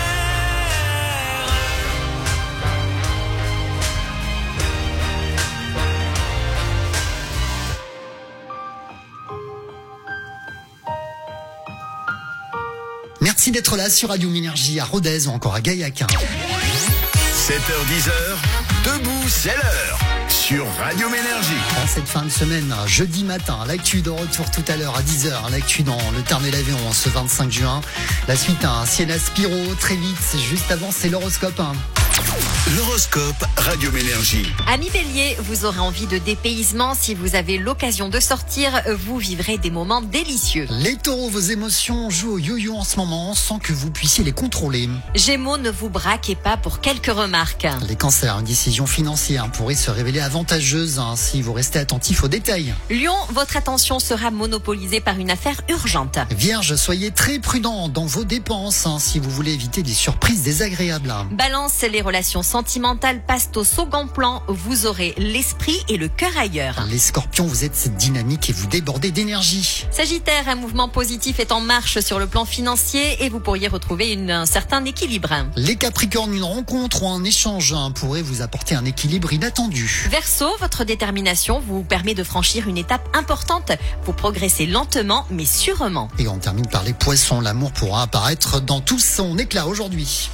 Merci d'être là sur Radio Ménergie à Rodez ou encore à Gaillac. 7h10, debout, c'est l'heure sur Radio Ménergie. En cette fin de semaine, jeudi matin, l'actu de retour tout à l'heure à 10h, l'actu dans le Tarn et l'Aveyron ce 25 juin. La suite à Sienna Spiro, très vite, juste avant c'est l'horoscope. L'horoscope Radio Ménergie. Amis Bélier, vous aurez envie de dépaysement. Si vous avez l'occasion de sortir, vous vivrez des moments délicieux. Les taureaux, vos émotions jouent au yo-yo en ce moment sans que vous puissiez les contrôler. Gémeaux, ne vous braquez pas pour quelques remarques. Les cancers, une décision financière pourrait se révéler avantageuse si vous restez attentif aux détails. Lion, votre attention sera monopolisée par une affaire urgente. Vierge, soyez très prudent dans vos dépenses si vous voulez éviter des surprises désagréables. Balance, les relations sentimentales passent au second plan. Vous aurez l'esprit et le cœur ailleurs. Les scorpions, vous êtes dynamiques et vous débordez d'énergie. Sagittaire, un mouvement positif est en marche sur le plan financier et vous pourriez retrouver un certain équilibre. Les capricornes, une rencontre ou un échange pourrait vous apporter un équilibre inattendu. Verseau, votre détermination vous permet de franchir une étape importante. Vous progressez lentement mais sûrement. Et on termine par les poissons. L'amour pourra apparaître dans tout son éclat aujourd'hui.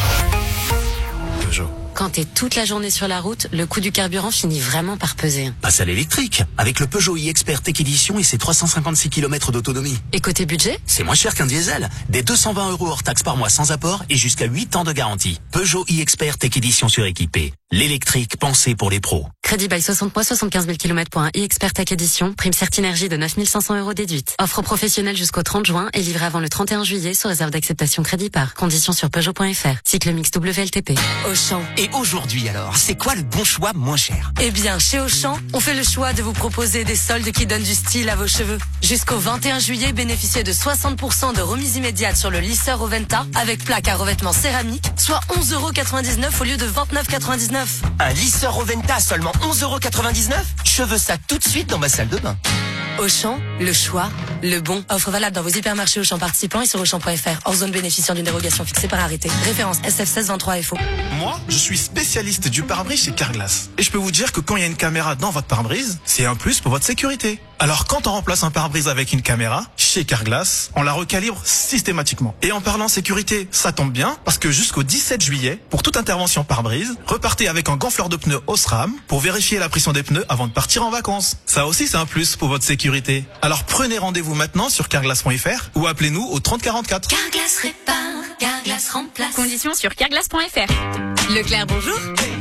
Peugeot. Quand t'es toute la journée sur la route, le coût du carburant finit vraiment par peser. Passe à l'électrique, avec le Peugeot e-Expert Tech Edition et ses 356 km d'autonomie. Et côté budget ? C'est moins cher qu'un diesel. Des 220 € hors taxe par mois sans apport et jusqu'à 8 ans de garantie. Peugeot e-Expert Tech Edition suréquipé. L'électrique pensé pour les pros. Crédit bail 60 mois, 75 000 km pour un e-Expert Tech Edition. Prime Certinergie de 9 500 € déduite. Offre professionnelle jusqu'au 30 juin et livrée avant le 31 juillet sous réserve d'acceptation crédit par. Conditions sur Peugeot.fr. Cycle mix WLTP. Auchan. Et aujourd'hui alors, c'est quoi le bon choix moins cher? Eh bien, chez Auchan, on fait le choix de vous proposer des soldes qui donnent du style à vos cheveux. Jusqu'au 21 juillet, bénéficiez de 60% de remise immédiate sur le lisseur Oventa avec plaque à revêtement céramique, soit 11,99 € au lieu de 29,99 €. Un lisseur Oventa à seulement 11,99 €? Je veux ça tout de suite dans ma salle de bain. Auchan, le choix, le bon. Offre valable dans vos hypermarchés Auchan participants et sur Auchan.fr. Hors zone bénéficiant d'une dérogation fixée par arrêté. Référence SF 1623 FO. Moi, je suis spécialiste du pare-brise chez Carglass. Et je peux vous dire que quand il y a une caméra dans votre pare-brise, c'est un plus pour votre sécurité. Alors quand on remplace un pare-brise avec une caméra, chez Carglass, on la recalibre systématiquement. Et en parlant sécurité, ça tombe bien, parce que jusqu'au 17 juillet, pour toute intervention pare-brise, repartez avec un gonfleur de pneus Osram pour vérifier la pression des pneus avant de partir en vacances. Ça aussi, c'est un plus pour votre sécurité. Alors prenez rendez-vous maintenant sur carglass.fr ou appelez-nous au 30 44. Carglass répare, Carglass remplace. Conditions sur carglass.fr. Leclerc, bonjour.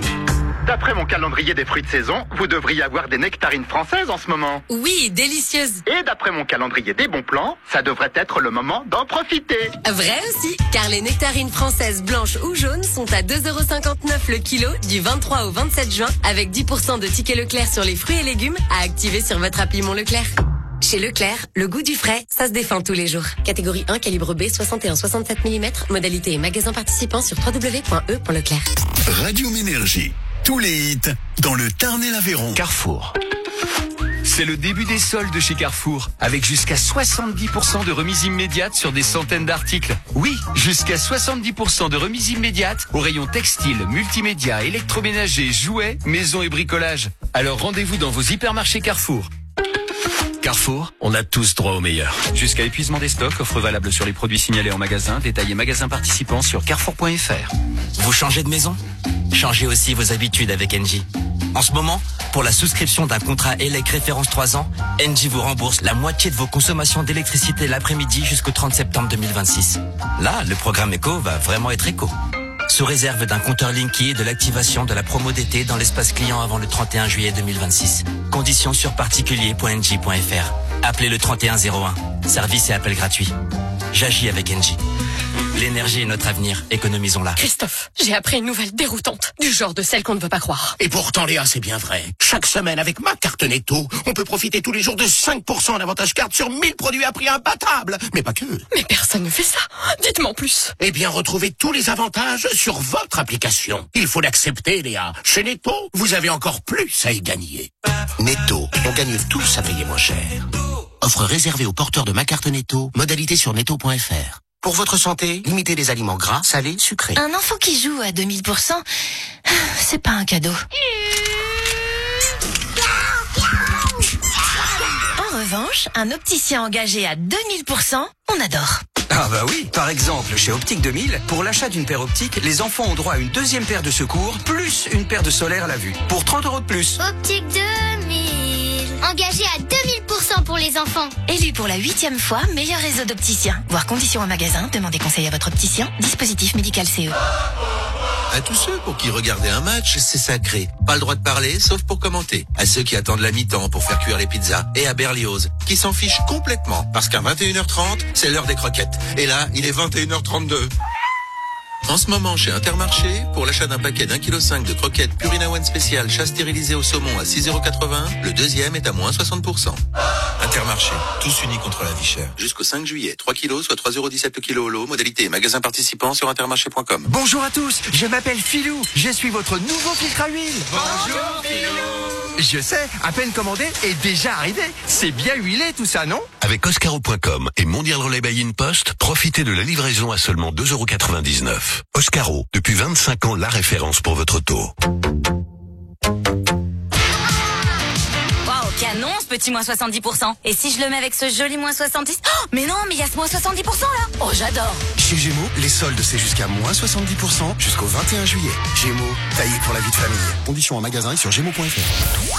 D'après mon calendrier des fruits de saison, vous devriez avoir des nectarines françaises en ce moment. Oui, délicieuses. Et d'après mon calendrier des bons plans, ça devrait être le moment d'en profiter. Vrai aussi, car les nectarines françaises blanches ou jaunes sont à 2,59 € le kilo du 23 au 27 juin avec 10% de tickets Leclerc sur les fruits et légumes à activer sur votre appli Mon Leclerc. Chez Leclerc, le goût du frais, ça se défend tous les jours. Catégorie 1, calibre B, 61-67 mm. Modalité et magasin participant sur www.e.leclerc. Radio Ménergie. Tous les hits dans le Tarn et l'Aveyron. Carrefour. C'est le début des soldes chez Carrefour, avec jusqu'à 70% de remise immédiate sur des centaines d'articles. Oui, jusqu'à 70% de remise immédiate au rayon textile, multimédia, électroménager, jouets, maison et bricolage. Alors rendez-vous dans vos hypermarchés Carrefour. Carrefour, on a tous droit au meilleur. Jusqu'à épuisement des stocks, offre valable sur les produits signalés en magasin, détail et magasin participant sur carrefour.fr. Vous changez de maison ? Changez aussi vos habitudes avec Engie. En ce moment, pour la souscription d'un contrat ELEC référence 3 ans, Engie vous rembourse la moitié de vos consommations d'électricité l'après-midi jusqu'au 30 septembre 2026. Là, le programme éco va vraiment être éco. sous réserve d'un compteur Linky et de l'activation de la promo d'été dans l'espace client avant le 31 juillet 2026. Conditions sur particulier.engie.fr. Appelez le 3101. Service et appel gratuit. J'agis avec Engie. L'énergie est notre avenir, économisons-la. Christophe, j'ai appris une nouvelle déroutante, du genre de celle qu'on ne veut pas croire. Et pourtant, Léa, c'est bien vrai. Chaque semaine, avec ma carte Netto, on peut profiter tous les jours de 5% d'avantage carte sur 1000 produits à prix imbattable. Mais pas que. Mais personne ne fait ça. Dites-moi en plus. Eh bien, retrouvez tous les avantages sur votre application. Il faut l'accepter, Léa. Chez Netto, vous avez encore plus à y gagner. Netto, on gagne tous à payer moins cher. Offre réservée aux porteurs de ma carte Netto. Modalité sur netto.fr. Pour votre santé, limitez les aliments gras, salés, sucrés. Un enfant qui joue à 2000%, c'est pas un cadeau. En revanche, un opticien engagé à 2000%, on adore. Ah bah oui, par exemple, chez Optique 2000, pour l'achat d'une paire optique, les enfants ont droit à une deuxième paire de secours, plus une paire de solaire à la vue, pour 30 € de plus. Optique 2000. Engagé à 2000% pour les enfants. Élu pour la 8e fois meilleur réseau d'opticiens. Voir conditions en magasin, demandez conseil à votre opticien. Dispositif médical CE. À tous ceux pour qui regarder un match, c'est sacré. Pas le droit de parler, sauf pour commenter. À ceux qui attendent la mi-temps pour faire cuire les pizzas. Et à Berlioz, qui s'en fichent complètement. Parce qu'à 21h30, c'est l'heure des croquettes. Et là, il est 21h32. En ce moment, chez Intermarché, pour l'achat d'un paquet d'1,5 kg de croquettes Purina One spécial chat stérilisé au saumon à 6,80 €, le deuxième est à moins 60%. Intermarché, tous unis contre la vie chère. Jusqu'au 5 juillet, 3 kilos, soit 3,17 € le kilo au lot. Modalité magasin participant sur intermarché.com. Bonjour à tous, je m'appelle Philou, je suis votre nouveau filtre à huile. Bonjour Philou. Je sais, à peine commandé et déjà arrivé. C'est bien huilé tout ça, non? Avec Oscaro.com et Mondial Relais by InPost, profitez de la livraison à seulement 2,99 €. Oscaro, depuis 25 ans, la référence pour votre auto. Waouh, canon ce petit moins 70%. Et si je le mets avec ce joli moins 70? Oh, mais non, mais il y a ce moins 70% là. Oh, j'adore. Chez Gémeaux, les soldes, c'est jusqu'à moins 70% jusqu'au 21 juillet. Gémeaux, taillé pour la vie de famille. Conditions en magasin et sur gémeaux.fr.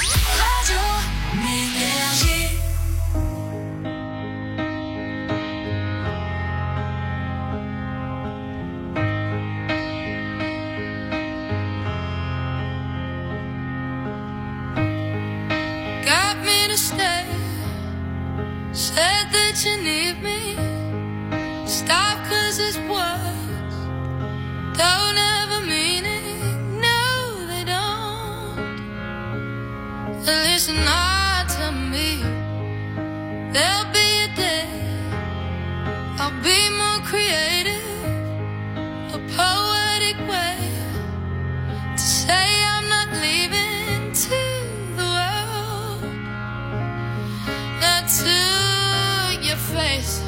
Got me to stay. Said that you need me. Stop 'cause it's words don't ever mean it. No, they don't. Listen hard to me. There'll be a day I'll be more creative, a poetic way to say I'm not leaving to the world, not to your face.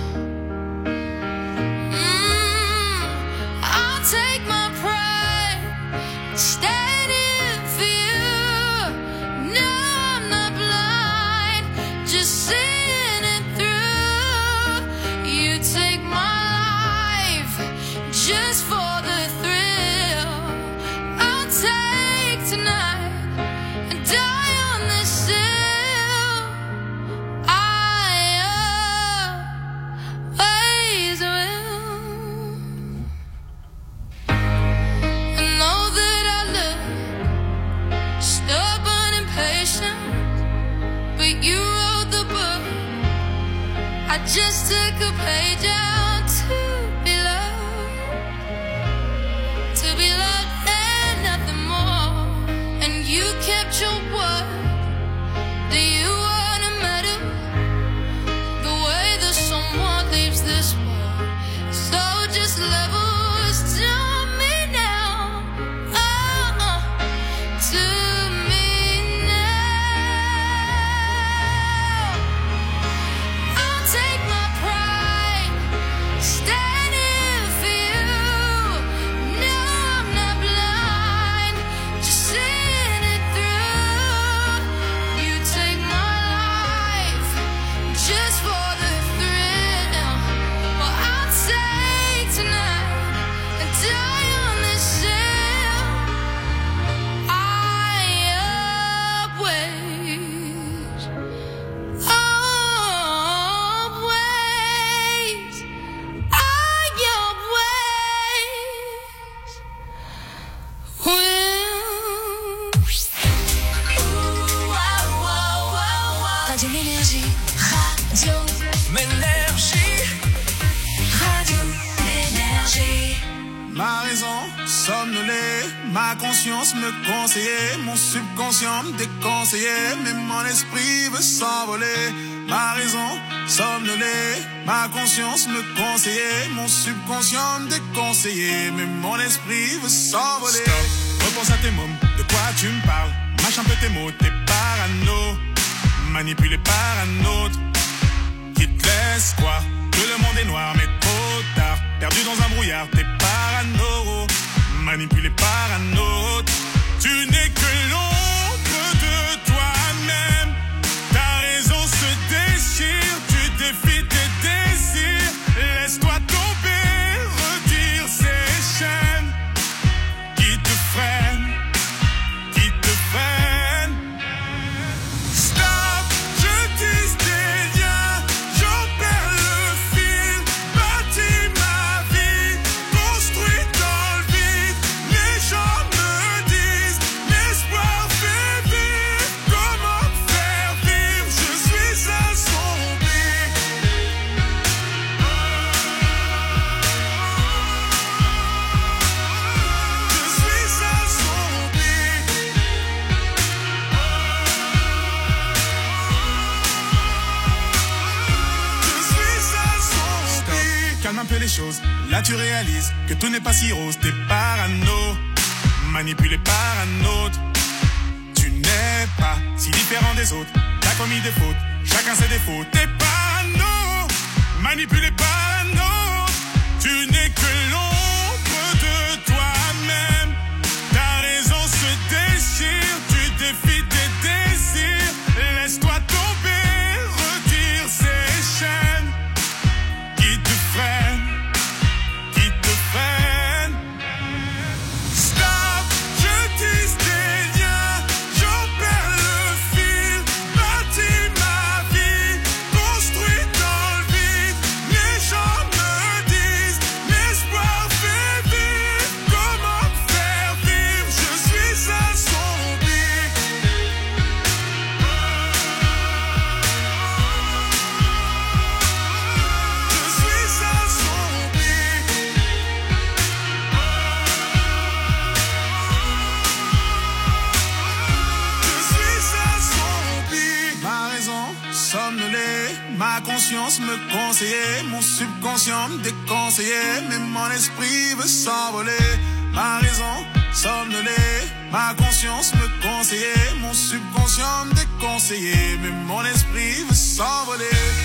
I'll take my pride, stand in for you. No, I'm not blind, just seeing it through. You take my life just for the thrill. I'll take tonight and die on this hill. I always will. I know that I look stubborn and patient, but you wrote the book. I just took a page out to be loved and nothing more. And you kept your word. Do you wanna medal the way that someone leaves this world? So just levels to me now. To me now. I'll take my pride, stay Radio Ménergie. Radio Ménergie. Ma raison somnolée, ma conscience me conseillait, mon subconscient me déconseillait, mais mon esprit veut s'envoler. Ma raison somnolée, ma conscience me conseillait, mon subconscient me déconseillait, mais mon esprit veut s'envoler. Stop, repense à tes mômes, de quoi tu me parles? Mâche un peu tes mots, t'es parano, manipulé par un autre qui te laisse croire que le monde est noir, mais trop tard. Perdu dans un brouillard, t'es parano, manipulé par un autre. Tu n'es que l'ombre de toi-même. Ta raison se déchire, tu défies tes désirs. Laisse-toi tomber, retire ces chaînes qui te freinent, qui te freinent. Stop, je tisse des liens, j'en perds le fil. Bâtis ma vie, construit dans le vide. Les gens me disent, l'espoir fait vivre. Comment faire vivre? Je suis un zombie. Je suis un zombie. Stop, calme un peu les choses. Là tu réalises que tout n'est pas si rose. T'es parano, manipulé par un autre. Tu n'es pas si différent des autres. T'as commis des fautes, chacun ses défauts. T'es parano, manipulé par un autre. Tu n'es que l'ombre de toi-même. Ta raison se déchire, tu défies tes désirs. Laisse-toi tomber, retire ces chaînes qui te freinent, qui te freinent. Stop, je tisse des liens, j'en perds le fil. Bâtis ma vie, construit dans le vide. Les gens me disent, l'espoir fait vivre. Comment faire vivre? Je suis un zombie. Je suis un zombie. Je suis un zombie. Ma raison somnolée, ma conscience me conseillait, mon subconscient me déconseillait, mais mon esprit veut s'envoler. Ma raison somnolée, ma conscience me conseillait, mon subconscient me déconseillait, mais mon esprit veut s'envoler.